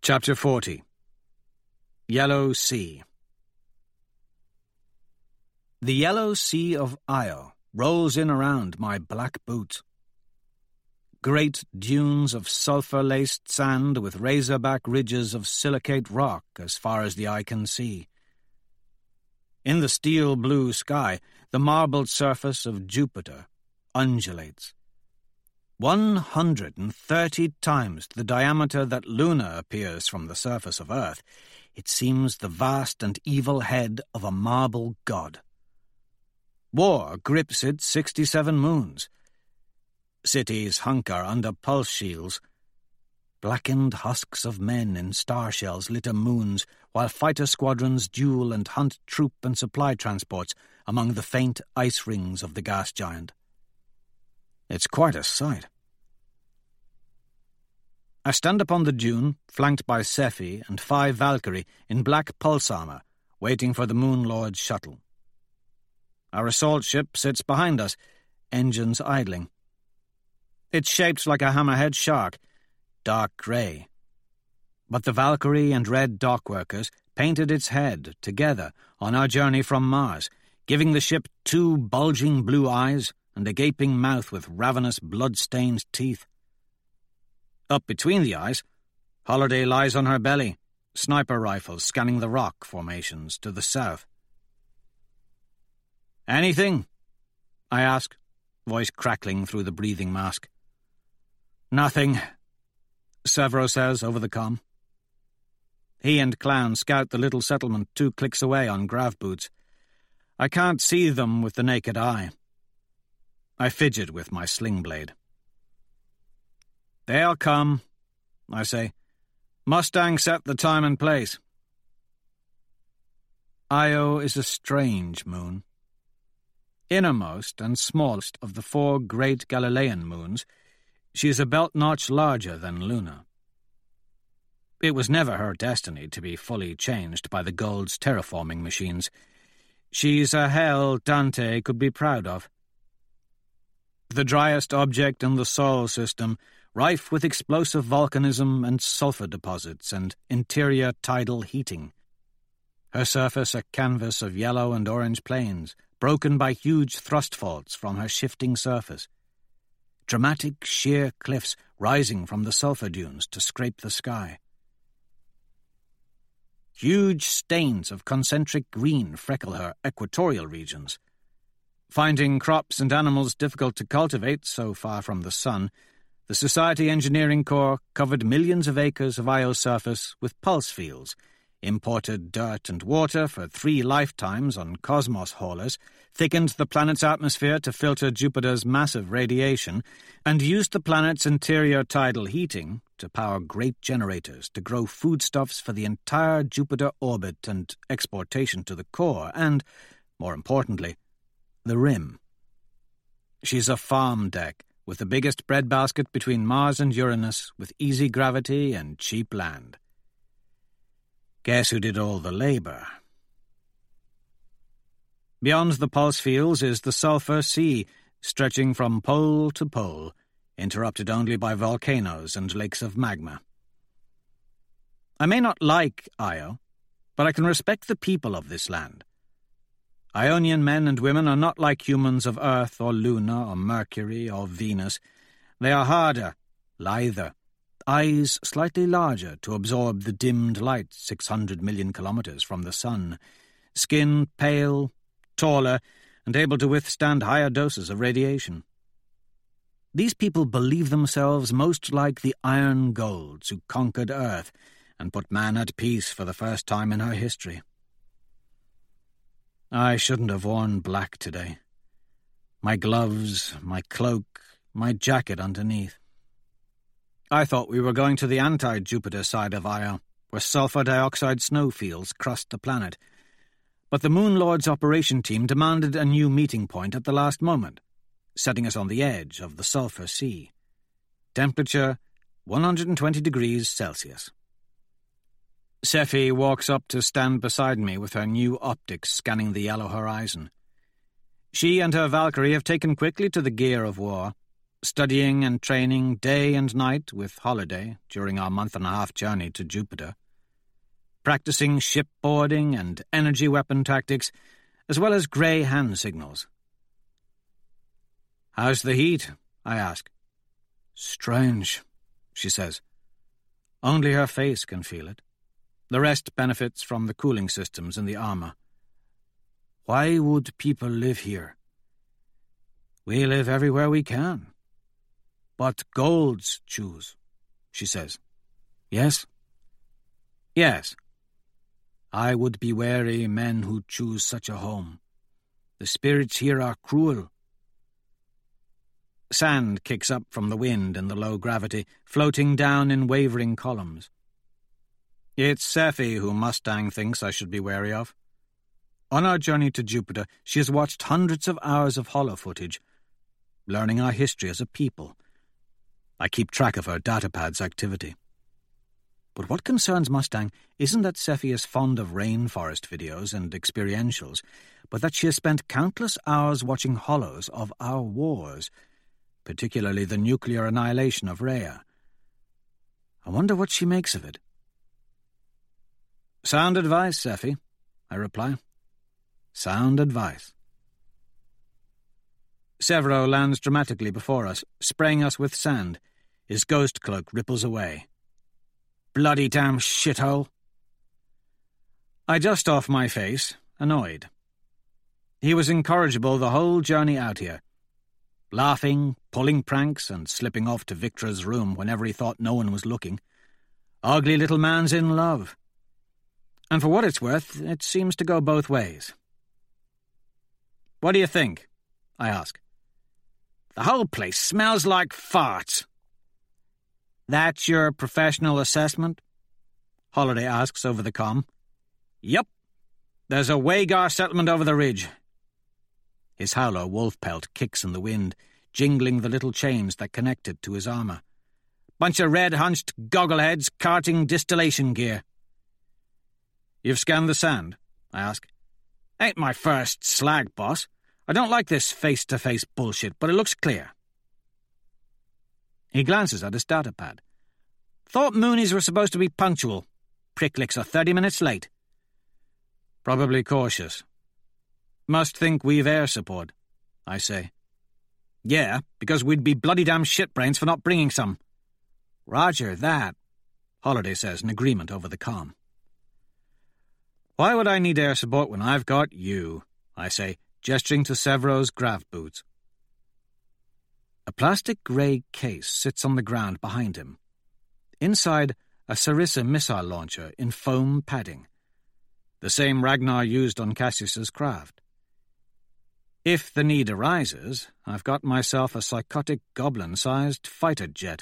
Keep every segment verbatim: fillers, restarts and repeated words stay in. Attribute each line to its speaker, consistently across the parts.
Speaker 1: Chapter forty. Yellow Sea. The yellow sea of Io rolls in around my black boots. Great dunes of sulphur-laced sand with razorback ridges of silicate rock as far as the eye can see. In the steel-blue sky, the marbled surface of Jupiter undulates. One hundred and thirty times the diameter that Luna appears from the surface of Earth, it seems the vast and evil head of a marble god. War grips its sixty-seven moons. Cities hunker under pulse shields. Blackened husks of men in star shells litter moons, while fighter squadrons duel and hunt troop and supply transports among the faint ice rings of the gas giant. It's quite a sight. I stand upon the dune, flanked by Sephi and five Valkyrie in black pulse armor, waiting for the Moon Lord's shuttle. Our assault ship sits behind us, engines idling. It's shaped like a hammerhead shark, dark grey. But the Valkyrie and red dockworkers painted its head together on our journey from Mars, giving the ship two bulging blue eyes and a gaping mouth with ravenous blood-stained teeth. Up between the eyes, Holiday lies on her belly, sniper rifles scanning the rock formations to the south. "Anything?" I ask, voice crackling through the breathing mask. "Nothing," Severo says over the comm. He and Clown scout the little settlement two clicks away on grav boots. I can't see them with the naked eye. I fidget with my sling blade. "They'll come," I say. "Mustang set the time and place." Io is a strange moon. Innermost and smallest of the four great Galilean moons, she is a belt-notch larger than Luna. It was never her destiny to be fully changed by the Gold's terraforming machines. She's a hell Dante could be proud of. The driest object in the Sol system, rife with explosive volcanism and sulfur deposits and interior tidal heating. Her surface a canvas of yellow and orange plains, broken by huge thrust faults from her shifting surface. Dramatic sheer cliffs rising from the sulfur dunes to scrape the sky. Huge stains of concentric green freckle her equatorial regions. Finding crops and animals difficult to cultivate so far from the sun, the Society Engineering Corps covered millions of acres of Io's surface with pulse fields, imported dirt and water for three lifetimes on Cosmos haulers, thickened the planet's atmosphere to filter Jupiter's massive radiation, and used the planet's interior tidal heating to power great generators to grow foodstuffs for the entire Jupiter orbit and exportation to the core and, more importantly, the rim. She's a farm deck, with the biggest breadbasket between Mars and Uranus, with easy gravity and cheap land. Guess who did all the labor? Beyond the pulse fields is the sulphur sea, stretching from pole to pole, interrupted only by volcanoes and lakes of magma. I may not like Io, but I can respect the people of this land. Ionian men and women are not like humans of Earth or Luna or Mercury or Venus. They are harder, lither, eyes slightly larger to absorb the dimmed light six hundred million kilometers from the sun, skin pale, taller, and able to withstand higher doses of radiation. These people believe themselves most like the Iron Golds who conquered Earth and put man at peace for the first time in her history. I shouldn't have worn black today. My gloves, my cloak, my jacket underneath. I thought we were going to the anti-Jupiter side of Io, where sulfur dioxide snowfields crust the planet. But the Moon Lord's operation team demanded a new meeting point at the last moment, setting us on the edge of the sulfur sea. Temperature one hundred twenty degrees Celsius. Sephi walks up to stand beside me with her new optics scanning the yellow horizon. She and her Valkyrie have taken quickly to the gear of war. studying and training day and night with holiday during our month-and-a-half journey to Jupiter, practicing shipboarding and energy weapon tactics, as well as grey hand signals. "How's the heat?" I ask. "Strange," she says. Only her face can feel it. The rest benefits from the cooling systems in the armor. "Why would people live here?" "We live everywhere we can." "But golds choose," she says. "Yes?" "Yes. I would be wary men who choose such a home. The spirits here are cruel." Sand kicks up from the wind in the low gravity, floating down in wavering columns. It's Sephi who Mustang thinks I should be wary of. On our journey to Jupiter, she has watched hundreds of hours of holo footage, learning our history as a people. I keep track of her datapad's activity. But what concerns Mustang isn't that Sephi is fond of rainforest videos and experientials, but that she has spent countless hours watching holos of our wars, particularly the nuclear annihilation of Rhea. I wonder what she makes of it. "Sound advice, Sephi," I reply. "Sound advice." Severo lands dramatically before us, spraying us with sand. His ghost cloak ripples away. "Bloody damn shithole." I dust off my face, annoyed. He was incorrigible the whole journey out here, laughing, pulling pranks, and slipping off to Victra's room whenever he thought no one was looking. Ugly little man's in love. And for what it's worth, it seems to go both ways. "What do you think?" I ask. "The whole place smells like farts." "That's your professional assessment?" Holiday asks over the comm. "Yup. There's a Wagar settlement over the ridge." His howler wolf pelt kicks in the wind, jingling the little chains that connect it to his armor. "Bunch of red-hunched goggleheads carting distillation gear." "You've scanned the sand?" I ask. "Ain't my first slag, boss. I don't like this face-to-face bullshit, but it looks clear." He glances at his datapad. "Thought Moonies were supposed to be punctual. Pricklicks are thirty minutes late." "Probably cautious." "Must think we've air support," I say. "Yeah, because we'd be bloody damn shitbrains for not bringing some." "Roger that," Holiday says in agreement over the comm. "Why would I need air support when I've got you?" I say, gesturing to Severo's grav boots. A plastic grey case sits on the ground behind him. Inside, a Sarissa missile launcher in foam padding, the same Ragnar used on Cassius's craft. If the need arises, I've got myself a psychotic goblin-sized fighter jet.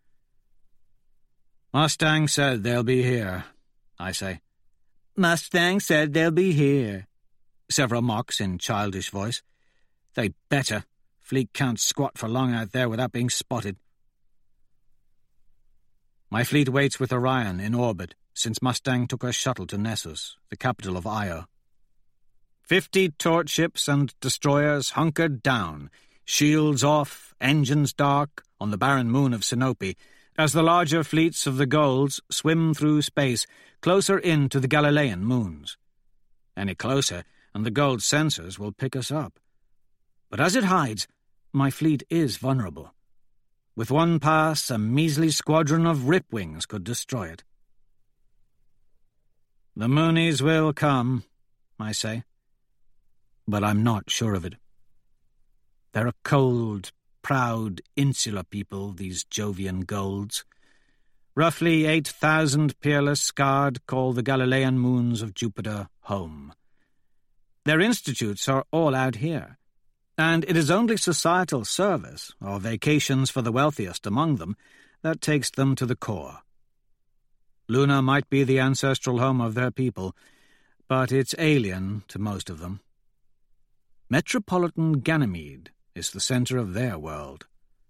Speaker 1: "Mustang said they'll be here," I say. "Mustang said they'll be here," Severo mocks in childish voice. "They better. Fleet can't squat for long out there without being spotted." My fleet waits with Orion in orbit since Mustang took her shuttle to Nessus, the capital of Io. Fifty torch ships and destroyers hunkered down, shields off, engines dark, on the barren moon of Sinope, as the larger fleets of the Golds swim through space closer in to the Galilean moons. Any closer, and the Gold sensors will pick us up. But as it hides, my fleet is vulnerable. With one pass, a measly squadron of Ripwings could destroy it. "The Moonies will come," I say. But I'm not sure of it. They're a cold, proud, insular people, these Jovian Golds. Roughly eight thousand peerless scarred call the Galilean moons of Jupiter home. Their institutes are all out here, and it is only societal service, or vacations for the wealthiest among them, that takes them to the core. Luna might be the ancestral home of their people, but it's alien to most of them. Metropolitan Ganymede is the center of their world.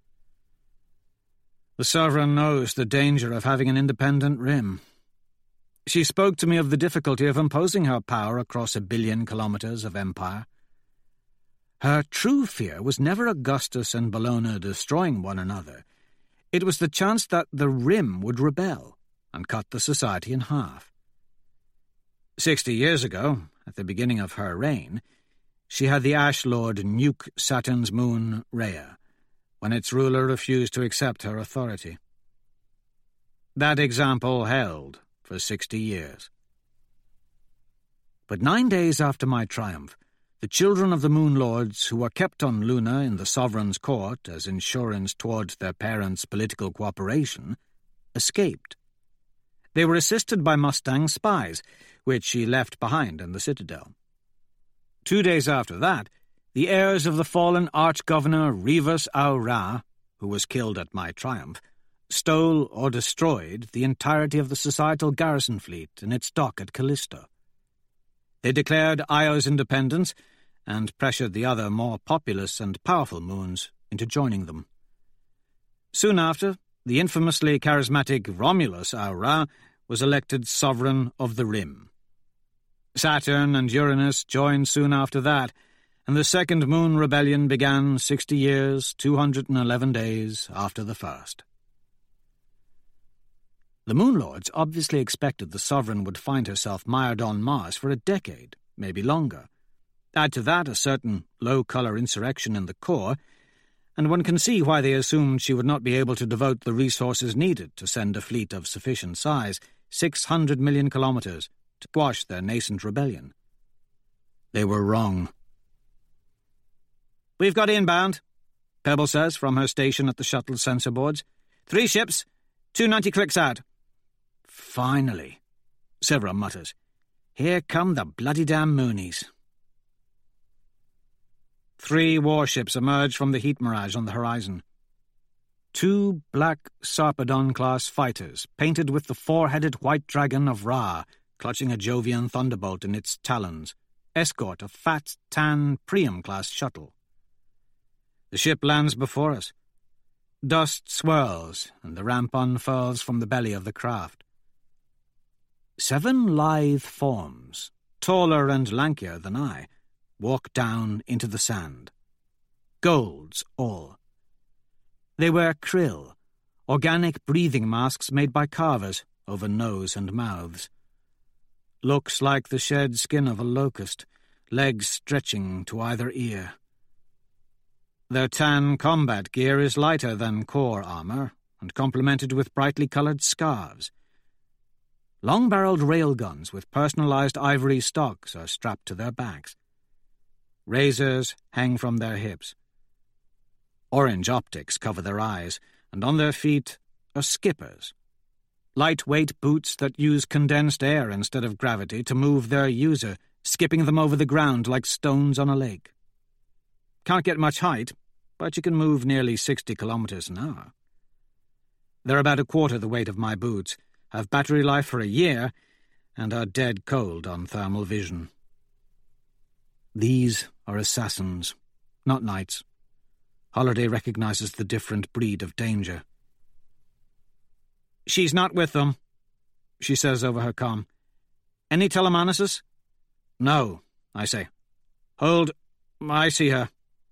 Speaker 1: The Sovereign knows the danger of having an independent rim. She spoke to me of the difficulty of imposing her power across a billion kilometers of empire. Her true fear was never Augustus and Bellona destroying one another. It was the chance that the Rim would rebel and cut the society in half. Sixty years ago, at the beginning of her reign, she had the Ash Lord nuke Saturn's moon, Rhea, when its ruler refused to accept her authority. That example held for sixty years. But nine days after my triumph, the children of the Moon Lords, who were kept on Luna in the Sovereign's court as insurance towards their parents' political cooperation, escaped. They were assisted by Mustang's spies, which she left behind in the citadel. Two days after that, the heirs of the fallen Arch-Governor Rivas Au-Ra, who was killed at my triumph, stole or destroyed the entirety of the societal garrison fleet in its dock at Callisto. They declared Io's independence and pressured the other more populous and powerful moons into joining them. Soon after, the infamously charismatic Romulus Au-Ra was elected sovereign of the Rim. Saturn and Uranus joined soon after that, and the Second Moon Rebellion began sixty years, two hundred and eleven days after the first. The Moon Lords obviously expected the Sovereign would find herself mired on Mars for a decade, maybe longer. Add to that a certain low-colour insurrection in the core, and one can see why they assumed she would not be able to devote the resources needed to send a fleet of sufficient size, six hundred million kilometres, to quash their nascent rebellion. They were wrong. "We've got inbound," Pebble says from her station at the shuttle sensor boards. Three ships, two ninety clicks out." "Finally," Severa mutters. "Here come the bloody damn Moonies." Three warships emerge from the heat mirage on the horizon. Two black Sarpedon-class fighters, painted with the four-headed white dragon of Ra, clutching a Jovian thunderbolt in its talons, escort a fat, tan Priam-class shuttle. The ship lands before us. Dust swirls, and the ramp unfurls from the belly of the craft. Seven lithe forms, taller and lankier than I, walk down into the sand. Golds, all. They wear krill, organic breathing masks made by carvers over nose and mouths. Looks like the shed skin of a locust, legs stretching to either ear. Their tan combat gear is lighter than core armour and complemented with brightly coloured scarves. Long-barreled railguns with personalised ivory stocks are strapped to their backs. Razors hang from their hips. Orange optics cover their eyes, and on their feet are skippers. Lightweight boots that use condensed air instead of gravity to move their user, skipping them over the ground like stones on a lake. Can't get much height, but you can move nearly sixty kilometres an hour. They're about a quarter the weight of my boots, have battery life for a year, and are dead cold on thermal vision. These are assassins, not knights. Holiday recognizes the different breed of danger. "She's not with them," she says over her comm. "Any telemanosis?" "No," I say. "Hold. I see her."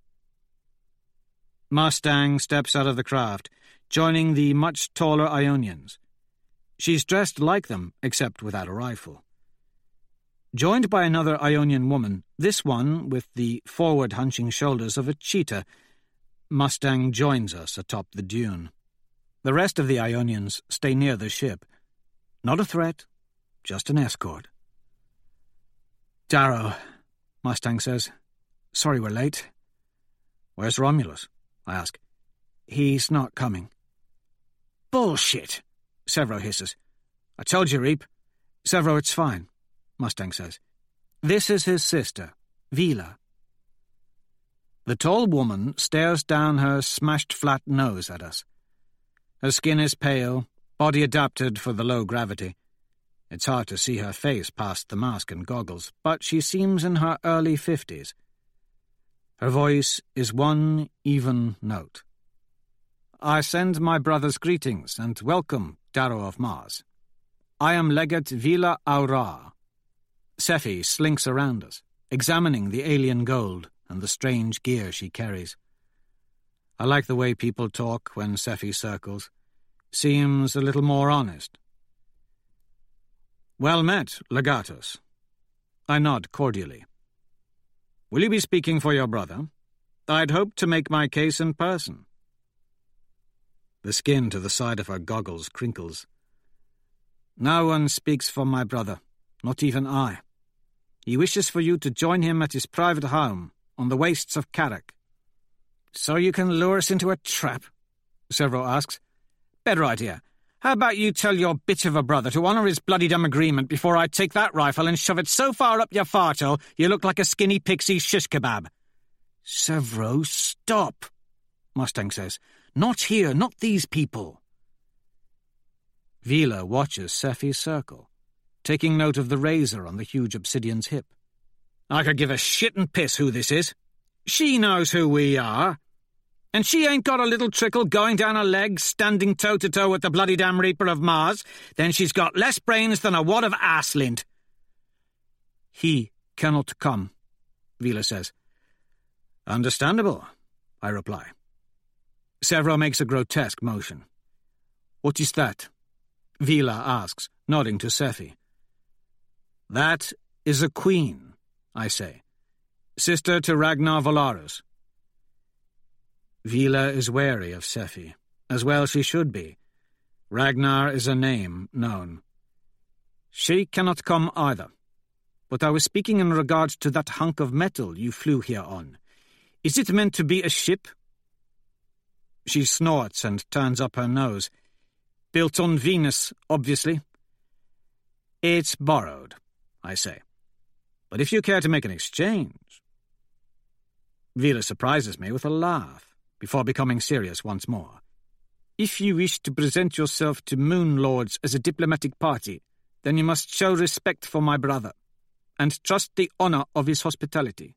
Speaker 1: Mustang steps out of the craft, joining the much taller Ionians. She's dressed like them, except without a rifle. Joined by another Ionian woman, this one with the forward-hunching shoulders of a cheetah, Mustang joins us atop the dune. The rest of the Ionians stay near the ship. Not a threat, just an escort. "Darrow," Mustang says. "Sorry we're late." "Where's Romulus?" I ask. "He's not coming." "Bullshit," Severo hisses. "I told you, Reap." "Severo, it's fine," Mustang says. "This is his sister, Vila." The tall woman stares down her smashed flat nose at us. Her skin is pale, body adapted for the low gravity. It's hard to see her face past the mask and goggles, but she seems in her early fifties. Her voice is one even note. "I send my brother's greetings and welcome, Darrow of Mars. I am Legate Vila Au-Ra." Sephi slinks around us, examining the alien gold and the strange gear she carries. I like the way people talk when Sephi circles. Seems a little more honest. Well met, Legatus. I nod cordially. Will you be speaking for your brother? I'd hoped to make my case in person. The skin to the side of her goggles crinkles. No one speaks for my brother, not even I. He wishes for you to join him at his private home on the wastes of Carrick. So you can lure us into a trap? Sevro asks. Better idea. How about you tell your bitch of a brother to honour his bloody dumb agreement before I take that rifle and shove it so far up your fartle you look like a skinny pixie shish kebab? Sevro, stop, Mustang says. Not here, not these people. Vila watches Sephi circle, taking note of the razor on the huge obsidian's hip. I could give a shit and piss who this is. She knows who we are. And she ain't got a little trickle going down her leg, standing toe-to-toe with the bloody damn Reaper of Mars. Then she's got less brains than a wad of ass-lint. He cannot come, Vila says. Understandable, I reply. Sevro makes a grotesque motion. What is that? Vila asks, nodding to Sephi. That is a queen, I say. Sister to Ragnar Valarus. Vila is wary of Sephi, as well she should be. Ragnar is a name known. She cannot come either. But I was speaking in regard to that hunk of metal you flew here on. Is it meant to be a ship? She snorts and turns up her nose. Built on Venus, obviously. It's borrowed, I say. But if you care to make an exchange... Vila surprises me with a laugh, before becoming serious once more. If you wish to present yourself to Moon Lords as a diplomatic party, then you must show respect for my brother, and trust the honour of his hospitality.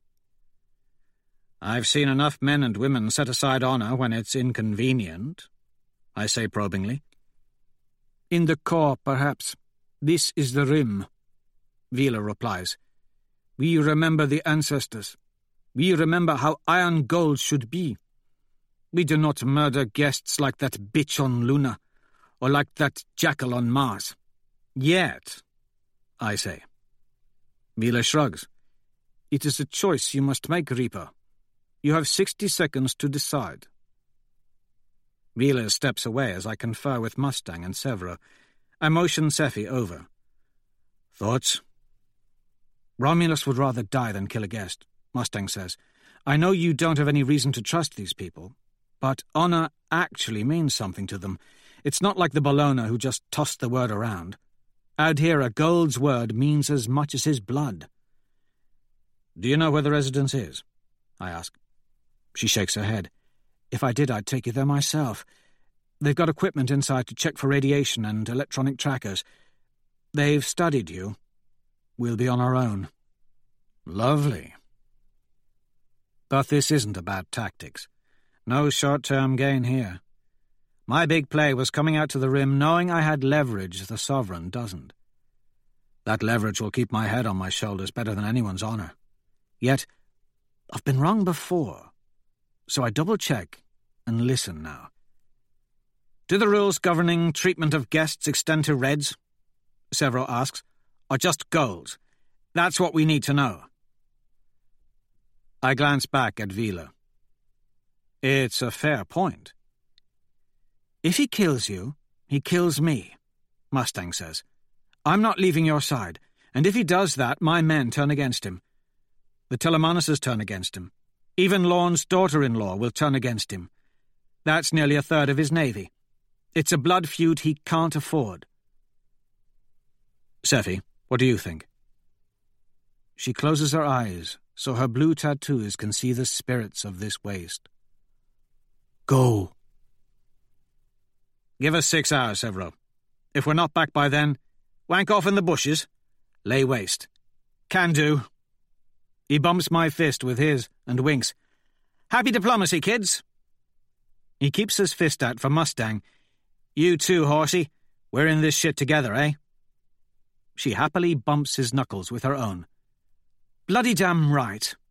Speaker 1: I've seen enough men and women set aside honour when it's inconvenient, I say probingly. In the core, perhaps. This is the rim, Vila replies. We remember the ancestors. We remember how iron gold should be. We do not murder guests like that bitch on Luna, or like that jackal on Mars. Yet, I say. Vila shrugs. It is a choice you must make, Reaper. You have sixty seconds to decide. Vila steps away as I confer with Mustang and Sevro. I motion Sephi over. Thoughts? Romulus would rather die than kill a guest, Mustang says. I know you don't have any reason to trust these people, but honour actually means something to them. It's not like the Bologna who just tossed the word around. Out here, a gold's word means as much as his blood. Do you know where the residence is? I ask. She shakes her head. If I did, I'd take you there myself. They've got equipment inside to check for radiation and electronic trackers. They've studied you. We'll be on our own. Lovely. But this isn't about tactics. No short-term gain here. My big play was coming out to the rim knowing I had leverage the Sovereign doesn't. That leverage will keep my head on my shoulders better than anyone's honour. Yet, I've been wrong before. So I double-check and listen now. Do the rules governing treatment of guests extend to reds? Sevro asks. Or just golds? That's what we need to know. I glance back at Vila. It's a fair point. If he kills you, he kills me, Mustang says. I'm not leaving your side, and if he does that, my men turn against him. The Telemanuses turn against him. Even Lorne's daughter-in-law will turn against him. That's nearly a third of his navy. It's a blood feud he can't afford. Sephi, what do you think? She closes her eyes, so her blue tattoos can see the spirits of this waste. Go. Give us six hours, Sevro. If we're not back by then, wank off in the bushes. Lay waste. Can do. He bumps my fist with his and winks. Happy diplomacy, kids. He keeps his fist out for Mustang. You too, horsey. We're in this shit together, eh? She happily bumps his knuckles with her own. Bloody damn right.